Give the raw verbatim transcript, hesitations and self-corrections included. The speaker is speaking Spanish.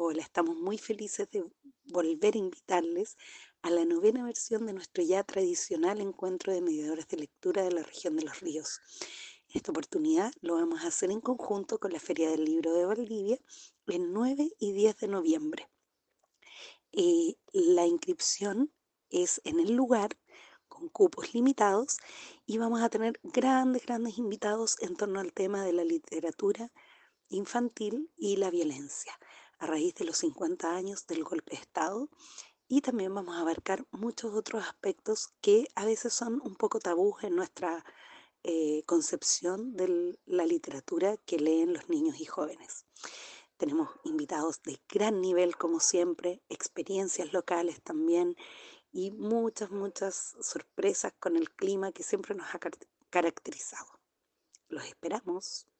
Hola, estamos muy felices de volver a invitarles a la novena versión de nuestro ya tradicional encuentro de mediadores de lectura de la región de los ríos. En esta oportunidad lo vamos a hacer en conjunto con la Feria del Libro de Valdivia el nueve y diez de noviembre. Eh, la inscripción es en el lugar con cupos limitados y vamos a tener grandes, grandes invitados en torno al tema de la literatura infantil y la violencia, a raíz de los cincuenta años del golpe de Estado, y también vamos a abarcar muchos otros aspectos que a veces son un poco tabús en nuestra eh, concepción de la literatura que leen los niños y jóvenes. Tenemos invitados de gran nivel, como siempre, experiencias locales también y muchas, muchas sorpresas con el clima que siempre nos ha car- caracterizado. Los esperamos.